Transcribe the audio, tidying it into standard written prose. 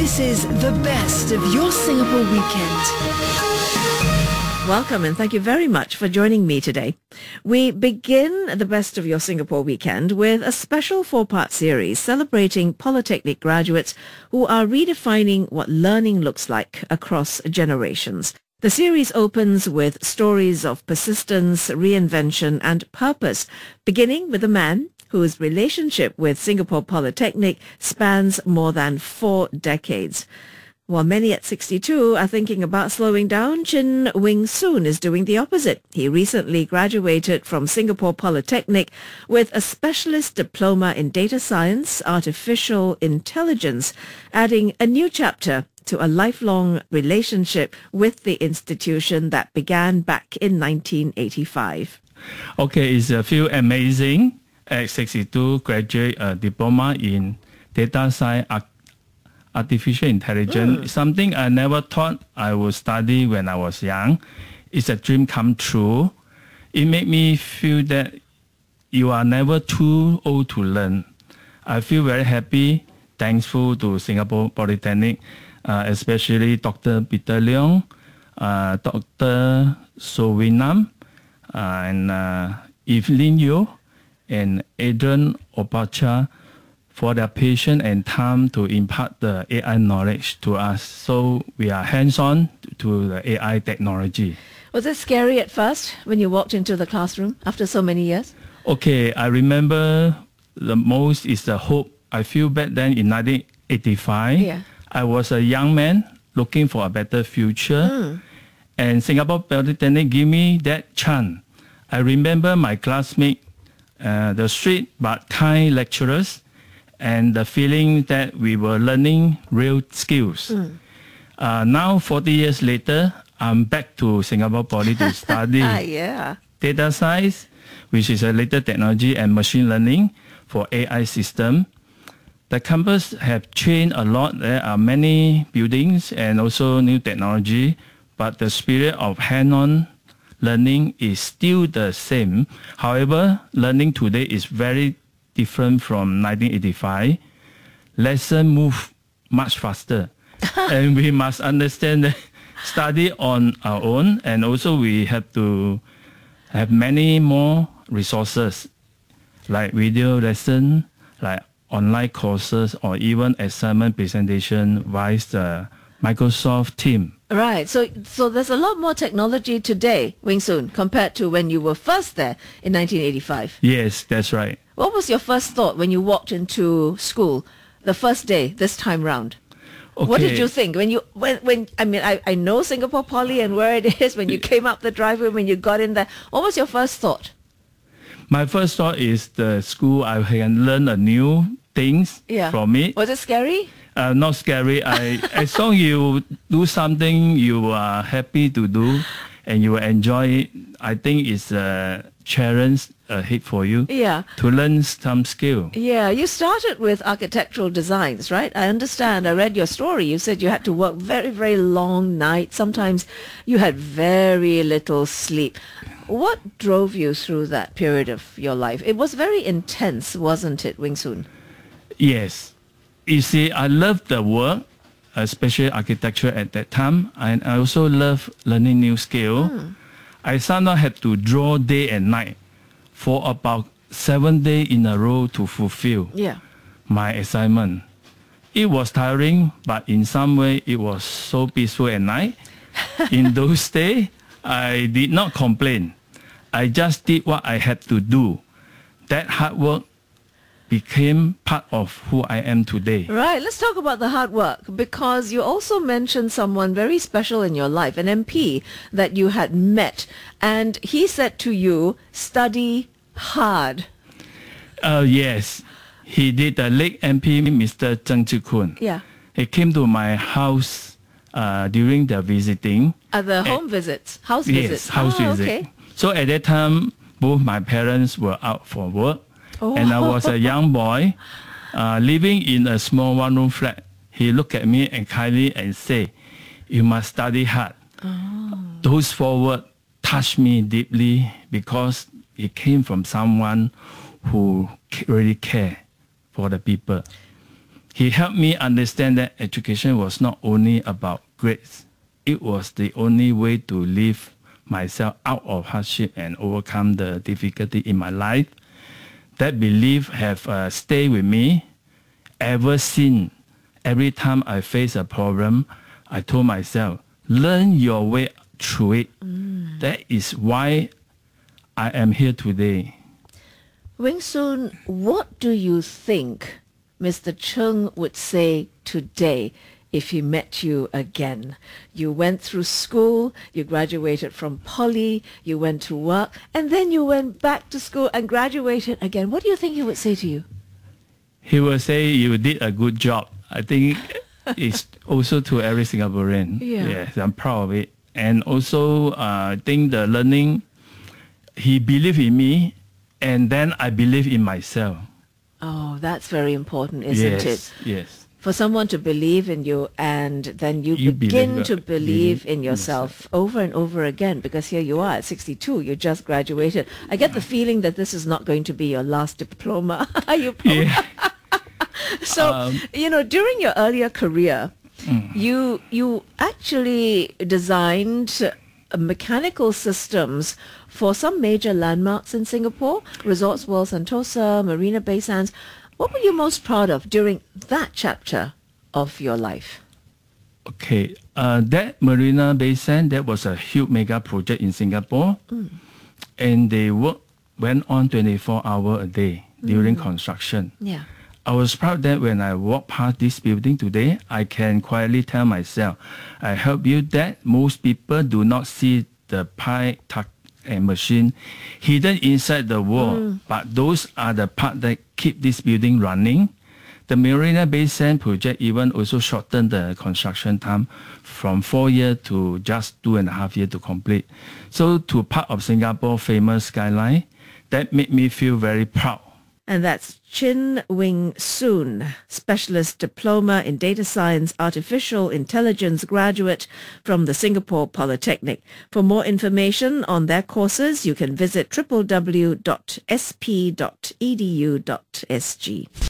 This is the best of your Singapore weekend. Welcome and thank you very much for joining me today. We begin the best of your Singapore weekend with a special 4-part series celebrating Polytechnic graduates who are redefining what learning looks like across generations. The series opens with stories of persistence, reinvention and purpose, beginning with a man whose relationship with Singapore Polytechnic spans more than 4 decades. While many at 62 are thinking about slowing down, Chin Wing Soon is doing the opposite. He recently graduated from Singapore Polytechnic with a specialist diploma in data science, artificial intelligence, adding a new chapter to a lifelong relationship with the institution that began back in 1985. Okay, it's a feel amazing. At 62, graduate a diploma in data science, artificial intelligence. Something I never thought I would study when I was young. It's a dream come true. It made me feel that you are never too old to learn. I feel very happy, thankful to Singapore Polytechnic, especially Dr. Peter Leong, Dr. Sowinam, and Evelyn Yu, and Adrian Opacha for their patience and time to impart the AI knowledge to us. So we are hands-on to the AI technology. Was it scary at first when you walked into the classroom after so many years? Okay, I remember the most is the hope. I feel back then in 1985, I was a young man looking for a better future. And Singapore Polytechnic gave me that chance. I remember my classmates, the strict but kind lecturers, and the feeling that we were learning real skills. Now, 40 years later, I'm back to Singapore Poly to study data science, which is a later technology, and machine learning for AI system. The campus have changed a lot. There are many buildings and also new technology, but the spirit of hand-on learning is still the same. However, learning today is very different from 1985. Lesson move much faster. And we must understand that study on our own, and also we have to have many more resources like video lesson, like online courses, or even assignment presentation via the Microsoft Teams. Right. So there's a lot more technology today, Wing Soon, compared to when you were first there in 1985. Yes, that's right. What was your first thought when you walked into school the first day this time round? Okay. What did you think when I know Singapore Poly and where it is, when you came up the driveway, when you got in there, what was your first thought? My first thought is the school, I can learn a new things from it. Was it scary? Not scary. As long you do something you are happy to do and you enjoy it, I think it's a challenge ahead for you to learn some skill. Yeah, you started with architectural designs, right? I understand. I read your story. You said you had to work very, very long nights. Sometimes you had very little sleep. What drove you through that period of your life? It was very intense, wasn't it, Wing Soon? Yes. You see, I love the work, especially architecture at that time, and I also love learning new skill. I sometimes had to draw day and night for about 7 days in a row to fulfill my assignment. It was tiring, but in some way it was so peaceful at night. In those days, I did not complain. I just did what I had to do. That hard work became part of who I am today. Right. Let's talk about the hard work, because you also mentioned someone very special in your life, an MP that you had met, and he said to you, study hard. Yes. He did. The late MP, Mr. Zheng Zhikun. Yeah. He came to my house during the visiting. The home visits, house visits. Yes, house visit. Okay. So at that time, both my parents were out for work. And I was a young boy living in a small one-room flat. He looked at me and kindly and said, "You must study hard." Those 4 words touched me deeply because it came from someone who really cared for the people. He helped me understand that education was not only about grades. It was the only way to lift myself out of hardship and overcome the difficulty in my life. That belief have stayed with me ever since. Every time I face a problem, I told myself, learn your way through it. That is why I am here today. Wing Soon, what do you think Mr. Chung would say today if he met you again? You went through school, you graduated from poly, you went to work, and then you went back to school and graduated again. What do you think he would say to you? He will say you did a good job. I think it's also to every Singaporean. Yeah. Yes, I'm proud of it. And also, I think the learning, he believed in me, and then I believe in myself. Oh, that's very important, isn't it? Yes. For someone to believe in you, and then you begin to believe in yourself over and over again, because here you are at 62, you just graduated. I get the feeling that this is not going to be your last diploma. Are you proud? Yeah. So, during your earlier career, you actually designed mechanical systems for some major landmarks in Singapore, Resorts World Sentosa, Marina Bay Sands. What were you most proud of during that chapter of your life? Okay, that Marina Bay Sands, that was a huge mega project in Singapore, and they went on 24 hours a day during construction. Yeah. I was proud that when I walk past this building today, I can quietly tell myself, I help you that most people do not see the pipe, tuck, and machine hidden inside the wall, but those are the parts that keep this building running. The Marina Bay Sands project even also shortened the construction time from 4 years to just 2.5 years to complete. So to part of Singapore famous skyline, that made me feel very proud. And that's Chin Wing Soon, Specialist Diploma in Data Science, Artificial Intelligence graduate from the Singapore Polytechnic. For more information on their courses, you can visit www.sp.edu.sg.